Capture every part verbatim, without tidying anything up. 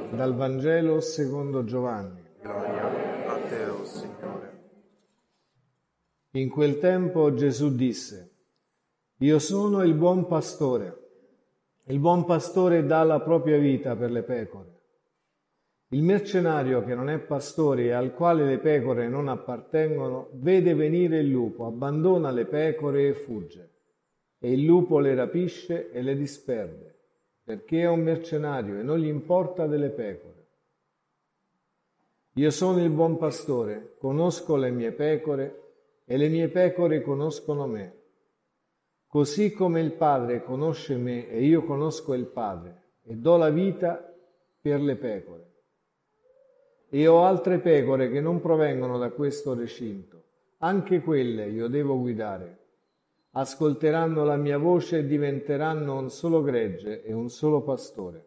Dal Vangelo secondo Giovanni. Gloria a te, o Signore. In quel tempo Gesù disse: Io sono il buon pastore. Il buon pastore dà la propria vita per le pecore. Il mercenario che non è pastore e al quale le pecore non appartengono, vede venire il lupo, abbandona le pecore e fugge. E il lupo le rapisce e le disperde, perché è un mercenario e non gli importa delle pecore. Io sono il buon pastore, conosco le mie pecore e le mie pecore conoscono me. Così come il Padre conosce me e io conosco il Padre e do la vita per le pecore. E ho altre pecore che non provengono da questo recinto. Anche quelle io devo guidare. Ascolteranno la mia voce e diventeranno un solo gregge e un solo pastore.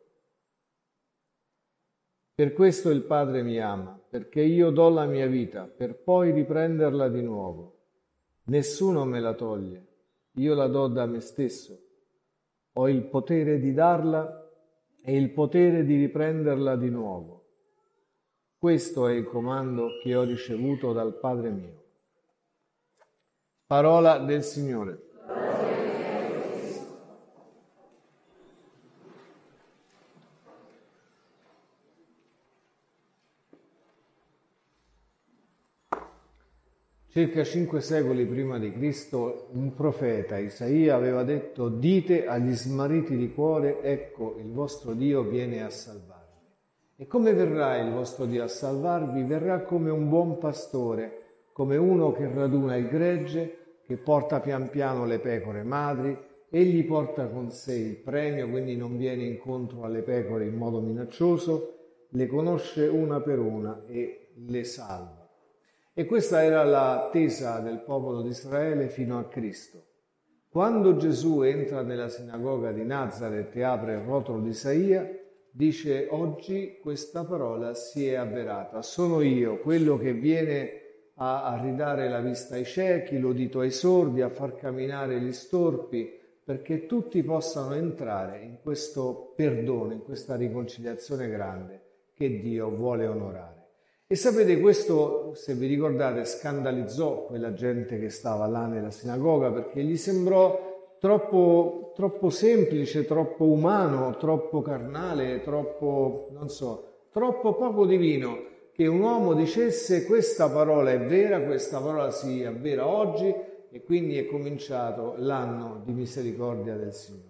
Per questo il Padre mi ama, perché io do la mia vita, per poi riprenderla di nuovo. Nessuno me la toglie, io la do da me stesso. Ho il potere di darla e il potere di riprenderla di nuovo. Questo è il comando che ho ricevuto dal Padre mio. Parola del Signore. Circa cinque secoli prima di Cristo, un profeta, Isaia, aveva detto: dite agli smarriti di cuore, ecco, il vostro Dio viene a salvarvi. E come verrà il vostro Dio a salvarvi? Verrà come un buon pastore, come uno che raduna il gregge, che porta pian piano le pecore madri, egli porta con sé il premio, quindi non viene incontro alle pecore in modo minaccioso, le conosce una per una e le salva. E questa era l'attesa del popolo di Israele fino a Cristo. Quando Gesù entra nella sinagoga di Nazaret e apre il rotolo di Isaia, dice: oggi questa parola si è avverata. Sono io, quello che viene a, a ridare la vista ai ciechi, l'udito ai sordi, a far camminare gli storpi, perché tutti possano entrare in questo perdono, in questa riconciliazione grande che Dio vuole onorare. E sapete, questo, se vi ricordate, scandalizzò quella gente che stava là nella sinagoga, perché gli sembrò troppo, troppo semplice, troppo umano, troppo carnale, troppo, non so, troppo poco divino che un uomo dicesse: questa parola è vera, questa parola si avvera oggi, e quindi è cominciato l'anno di misericordia del Signore.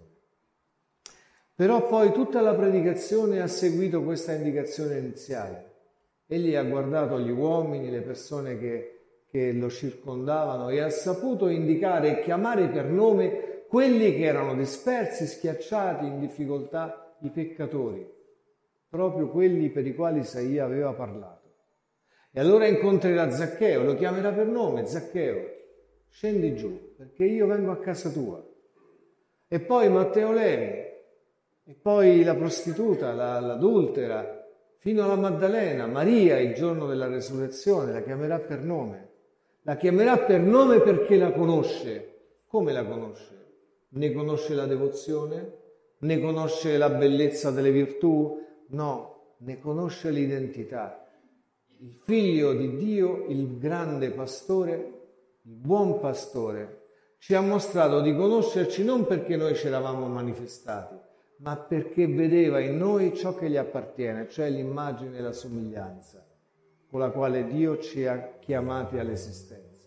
Però poi tutta la predicazione ha seguito questa indicazione iniziale. Egli ha guardato gli uomini, le persone che, che lo circondavano, e ha saputo indicare e chiamare per nome quelli che erano dispersi, schiacciati, in difficoltà, i peccatori, proprio quelli per i quali Isaia aveva parlato. E allora incontrerà Zaccheo, lo chiamerà per nome: Zaccheo, scendi giù, perché io vengo a casa tua. E poi Matteo Levi, e poi la prostituta, la, l'adultera, fino alla Maddalena, Maria, il giorno della resurrezione, la chiamerà per nome. La chiamerà per nome perché la conosce. Come la conosce? Ne conosce la devozione? Ne conosce la bellezza delle virtù? No, ne conosce l'identità. Il figlio di Dio, il grande pastore, il buon pastore, ci ha mostrato di conoscerci non perché noi ci eravamo manifestati, ma perché vedeva in noi ciò che gli appartiene, cioè l'immagine e la somiglianza con la quale Dio ci ha chiamati all'esistenza.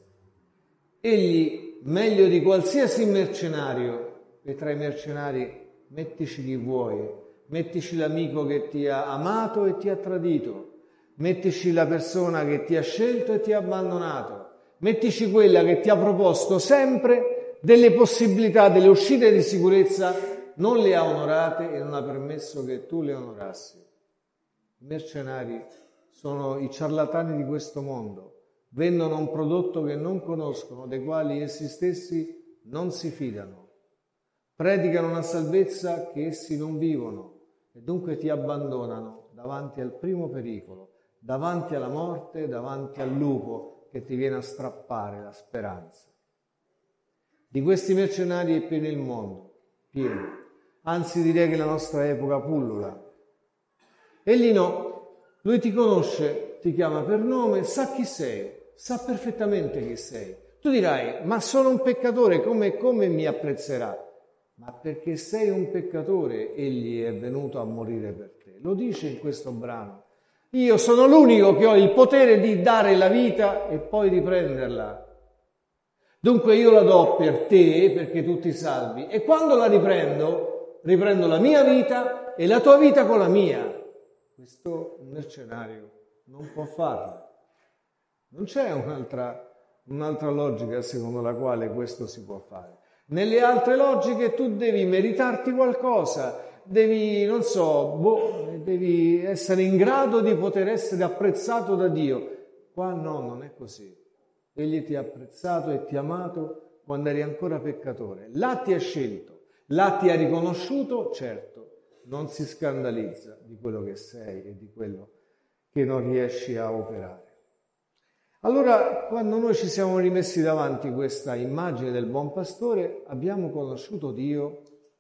Egli, meglio di qualsiasi mercenario, e tra i mercenari mettici chi vuoi, mettici l'amico che ti ha amato e ti ha tradito, mettici la persona che ti ha scelto e ti ha abbandonato, mettici quella che ti ha proposto sempre delle possibilità, delle uscite di sicurezza, non le ha onorate e non ha permesso che tu le onorassi. I mercenari sono i ciarlatani di questo mondo, vendono un prodotto che non conoscono, dei quali essi stessi non si fidano, predicano una salvezza che essi non vivono e dunque ti abbandonano davanti al primo pericolo, davanti alla morte, davanti al lupo che ti viene a strappare la speranza. Di questi mercenari è pieno il mondo, pieno. Anzi, direi che la nostra epoca pullula. Egli no, lui ti conosce, ti chiama per nome, sa chi sei, sa perfettamente chi sei. Tu dirai, ma sono un peccatore, come, come mi apprezzerà? Ma perché sei un peccatore, egli è venuto a morire per te. Lo dice in questo brano. Io sono l'unico che ho il potere di dare la vita e poi riprenderla. Dunque io la do per te, perché tu ti salvi. E quando la riprendo, riprendo la mia vita e la tua vita con la mia. Questo un mercenario non può farlo. Non c'è un'altra, un'altra logica secondo la quale questo si può fare. Nelle altre logiche tu devi meritarti qualcosa, devi, non so, boh, devi essere in grado di poter essere apprezzato da Dio. Qua no, non è così. Egli ti ha apprezzato e ti ha amato quando eri ancora peccatore. Là ti ha scelto, là ti ha riconosciuto, certo, non si scandalizza di quello che sei e di quello che non riesci a operare. Allora, quando noi ci siamo rimessi davanti questa immagine del buon pastore, abbiamo conosciuto Dio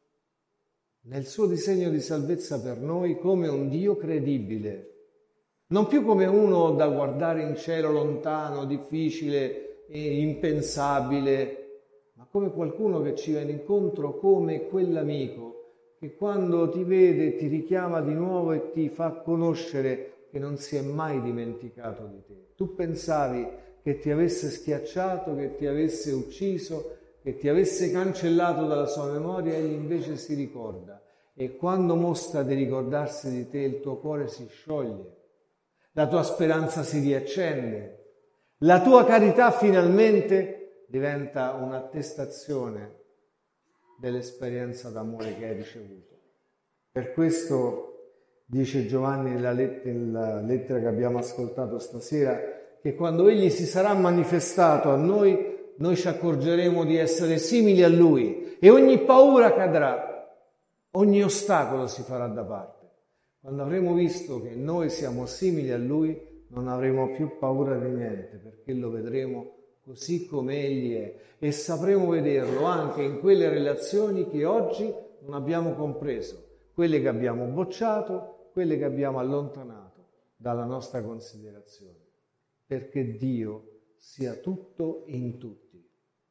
nel suo disegno di salvezza per noi come un Dio credibile, non più come uno da guardare in cielo lontano, difficile e impensabile, ma come qualcuno che ci viene incontro come quell'amico che quando ti vede ti richiama di nuovo e ti fa conoscere che non si è mai dimenticato di te. Tu pensavi che ti avesse schiacciato, che ti avesse ucciso, che ti avesse cancellato dalla sua memoria, egli invece si ricorda. E quando mostra di ricordarsi di te, il tuo cuore si scioglie, la tua speranza si riaccende, la tua carità finalmente diventa un'attestazione dell'esperienza d'amore che hai ricevuto. Per questo dice Giovanni nella lettera, nella lettera che abbiamo ascoltato stasera, che quando Egli si sarà manifestato a noi, noi ci accorgeremo di essere simili a Lui e ogni paura cadrà, ogni ostacolo si farà da parte. Quando avremo visto che noi siamo simili a Lui, non avremo più paura di niente, perché lo vedremo così come Egli è e sapremo vederlo anche in quelle relazioni che oggi non abbiamo compreso, quelle che abbiamo bocciato, quelle che abbiamo allontanato dalla nostra considerazione, perché Dio sia tutto in tutti.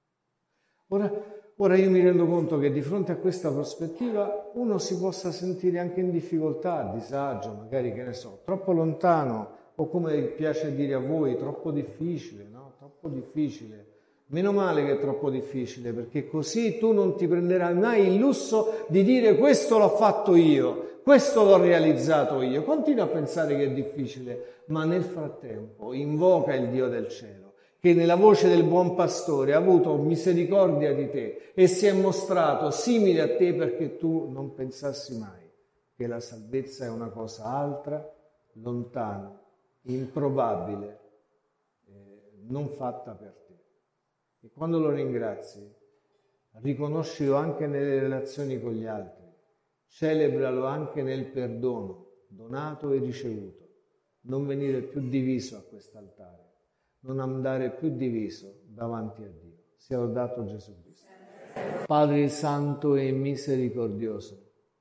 Ora, ora io mi rendo conto che di fronte a questa prospettiva uno si possa sentire anche in difficoltà, a disagio, magari, che ne so, troppo lontano, o come piace dire a voi, troppo difficile, no? Troppo difficile. Meno male che è troppo difficile, perché così tu non ti prenderai mai il lusso di dire questo l'ho fatto io, questo l'ho realizzato io. Continua a pensare che è difficile, ma nel frattempo invoca il Dio del cielo, che nella voce del buon pastore ha avuto misericordia di te e si è mostrato simile a te perché tu non pensassi mai che la salvezza è una cosa altra, lontana, improbabile, eh, non fatta per te. E quando lo ringrazi, riconoscilo anche nelle relazioni con gli altri, celebralo anche nel perdono, donato e ricevuto. Non venire più diviso a quest'altare, non andare più diviso davanti a Dio. Sia lodato Gesù Cristo. Padre Santo e misericordioso,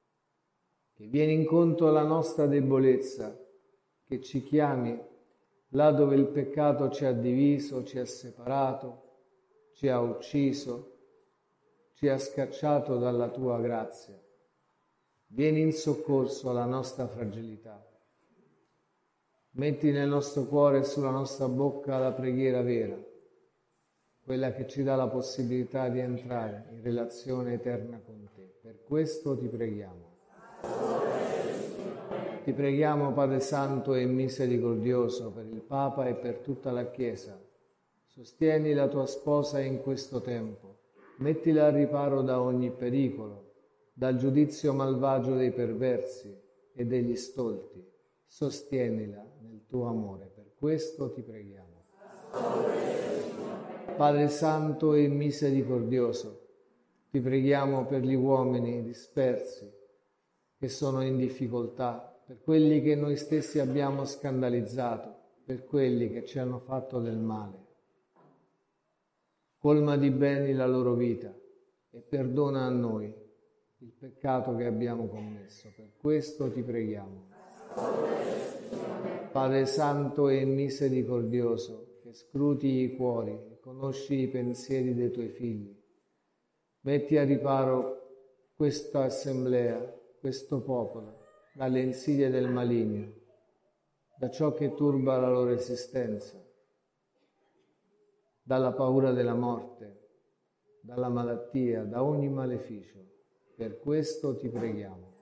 che vieni incontro alla nostra debolezza, che ci chiami là dove il peccato ci ha diviso, ci ha separato, ci ha ucciso, ci ha scacciato dalla tua grazia. Vieni in soccorso alla nostra fragilità. Metti nel nostro cuore e sulla nostra bocca la preghiera vera, quella che ci dà la possibilità di entrare in relazione eterna con te. Per questo ti preghiamo. Ti preghiamo, Padre Santo e misericordioso, per il Papa e per tutta la Chiesa. Sostieni la tua sposa in questo tempo, mettila al riparo da ogni pericolo, dal giudizio malvagio dei perversi e degli stolti. Sostienila nel tuo amore, per questo ti preghiamo. Padre Santo e misericordioso, ti preghiamo per gli uomini dispersi che sono in difficoltà, per quelli che noi stessi abbiamo scandalizzato, per quelli che ci hanno fatto del male. Colma di beni la loro vita e perdona a noi il peccato che abbiamo commesso. Per questo ti preghiamo. Padre Santo e misericordioso, che scruti i cuori e conosci i pensieri dei tuoi figli, metti a riparo questa assemblea, questo popolo, dalle insidie del maligno, da ciò che turba la loro esistenza, dalla paura della morte, dalla malattia, da ogni maleficio. Per questo ti preghiamo.